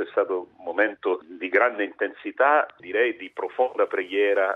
Questo è stato un momento di grande intensità, direi di profonda preghiera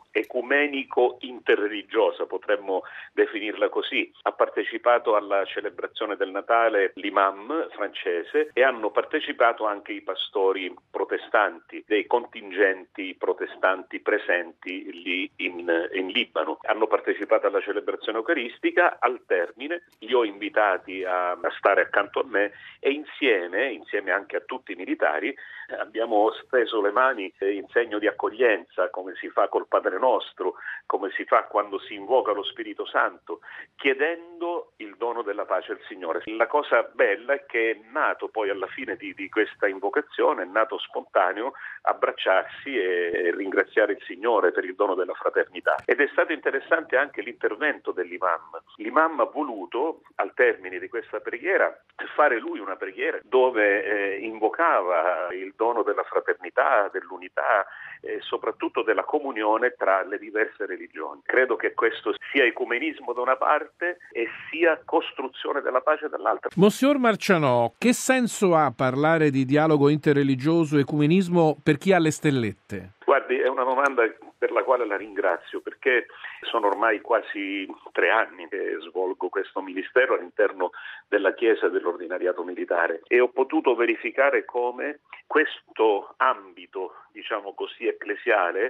ecumenico interreligiosa, potremmo definirla così. Ha partecipato alla celebrazione del Natale l'imam francese e hanno partecipato anche i pastori protestanti, dei contingenti protestanti presenti lì in Libano. Hanno partecipato alla celebrazione eucaristica, al termine li ho invitati a stare accanto a me e insieme anche a tutti i militari abbiamo steso le mani in segno di accoglienza, come si fa col Padre Nostro, come si fa quando si invoca lo Spirito Santo, chiedendo il dono della pace al Signore. La cosa bella è che è nato poi alla fine di questa invocazione, è nato spontaneo abbracciarsi e ringraziare il Signore per il dono della fraternità. Ed è stato interessante anche l'intervento dell'imam. L'imam ha voluto, al termine di questa preghiera, fare lui una preghiera dove invocava il dono della fraternità, dell'unità e soprattutto della comunione tra le diverse religioni. Credo che questo sia ecumenismo da una parte e sia costruzione della pace dall'altra. Monsignor Marcianò, che senso ha parlare di dialogo interreligioso e ecumenismo per chi ha le stellette? Guardi, è una domanda per la quale la ringrazio, perché sono ormai quasi 3 anni che svolgo questo ministero all'interno della Chiesa e dell'ordinariato militare e ho potuto verificare come questo ambito, diciamo così, ecclesiale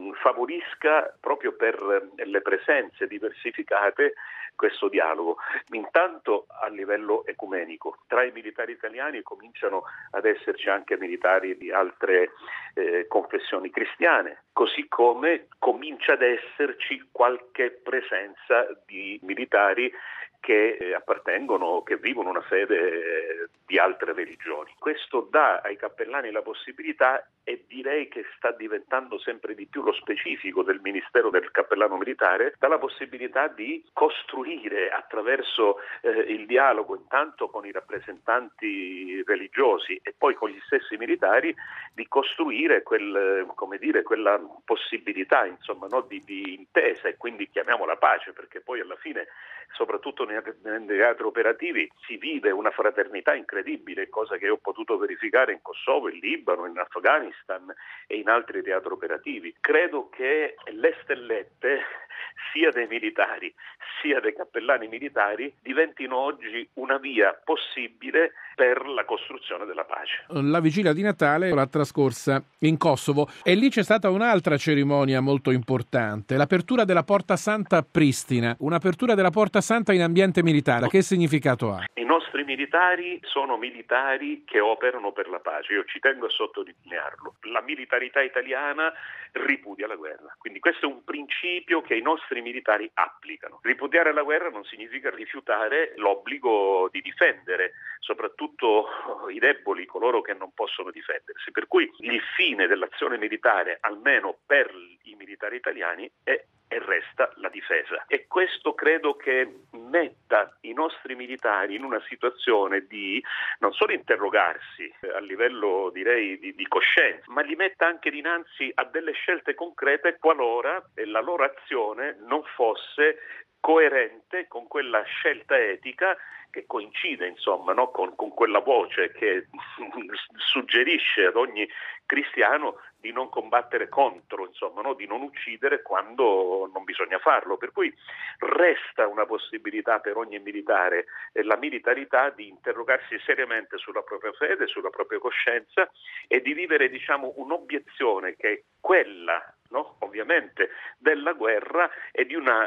favorisca proprio per le presenze diversificate questo dialogo. Intanto a livello ecumenico, tra i militari italiani cominciano ad esserci anche militari di altre confessioni cristiane, così come comincia ad esserci qualche presenza di militari che appartengono, che vivono una fede di altre religioni. Questo dà ai cappellani la possibilità, e direi che sta diventando sempre di più lo specifico del Ministero del Cappellano Militare, dà la possibilità di costruire attraverso il dialogo intanto con i rappresentanti religiosi e poi con gli stessi militari, di costruire quella possibilità, insomma, no, di intesa, e quindi chiamiamola pace, perché poi alla fine, soprattutto nei teatri operativi, si vive una fraternità incredibile, cosa che ho potuto verificare in Kosovo, in Libano, in Afghanistan e in altri teatri operativi. Credo che le stellette, sia dei militari sia dei cappellani militari, diventino oggi una via possibile per la costruzione della pace. La vigilia di Natale l'ha trascorsa in Kosovo e lì c'è stata un'altra cerimonia molto importante, l'apertura della Porta Santa a Pristina, un'apertura della Porta Santa in ambiente militare. Che significato ha? I nostri militari sono militari che operano per la pace, io ci tengo a sottolinearlo. La militarità italiana ripudia la guerra, quindi questo è un principio che i nostri militari applicano. Ripudiare la guerra non significa rifiutare l'obbligo di difendere soprattutto i deboli, coloro che non possono difendersi, per cui il fine dell'azione militare, almeno per i militari italiani, è e resta la difesa. E questo credo che metta i nostri militari in una situazione di non solo interrogarsi a livello, direi, di coscienza, ma li metta anche dinanzi a delle scelte concrete qualora la loro azione non fosse coerente con quella scelta etica che coincide, insomma, no, con quella voce che suggerisce ad ogni cristiano di non combattere contro, insomma, no, di non uccidere quando non bisogna farlo. Per cui resta una possibilità per ogni militare, la militarità, di interrogarsi seriamente sulla propria fede, sulla propria coscienza e di vivere, diciamo, un'obiezione che è quella, no, ovviamente, della guerra e di una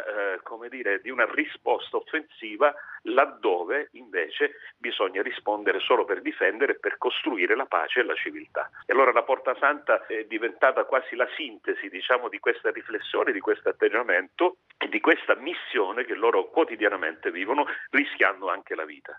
risposta offensiva laddove invece bisogna rispondere solo per difendere e per costruire la pace e la civiltà. E allora la Porta Santa è diventata quasi la sintesi, diciamo, di questa riflessione, di questo atteggiamento e di questa missione che loro quotidianamente vivono, rischiando anche la vita.